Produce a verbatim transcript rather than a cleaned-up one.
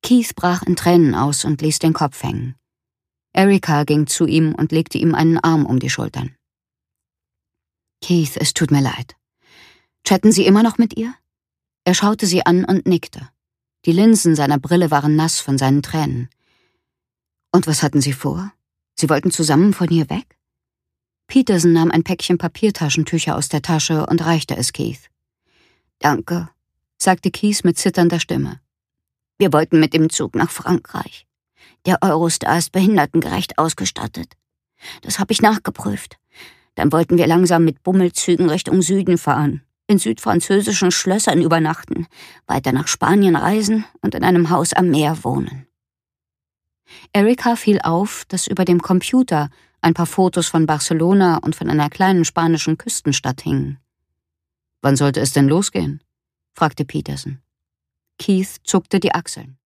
Keith brach in Tränen aus und ließ den Kopf hängen. Erika ging zu ihm und legte ihm einen Arm um die Schultern. »Keith, es tut mir leid. Chatten Sie immer noch mit ihr?« Er schaute sie an und nickte. Die Linsen seiner Brille waren nass von seinen Tränen. »Und was hatten Sie vor? Sie wollten zusammen von hier weg?« Peterson nahm ein Päckchen Papiertaschentücher aus der Tasche und reichte es Keith. »Danke«, sagte Keith mit zitternder Stimme. »Wir wollten mit dem Zug nach Frankreich. Der Eurostar ist behindertengerecht ausgestattet. Das habe ich nachgeprüft. Dann wollten wir langsam mit Bummelzügen Richtung Süden fahren, in südfranzösischen Schlössern übernachten, weiter nach Spanien reisen und in einem Haus am Meer wohnen.« Erika fiel auf, dass über dem Computer ein paar Fotos von Barcelona und von einer kleinen spanischen Küstenstadt hingen. »Wann sollte es denn losgehen?« fragte Peterson. Keith zuckte die Achseln.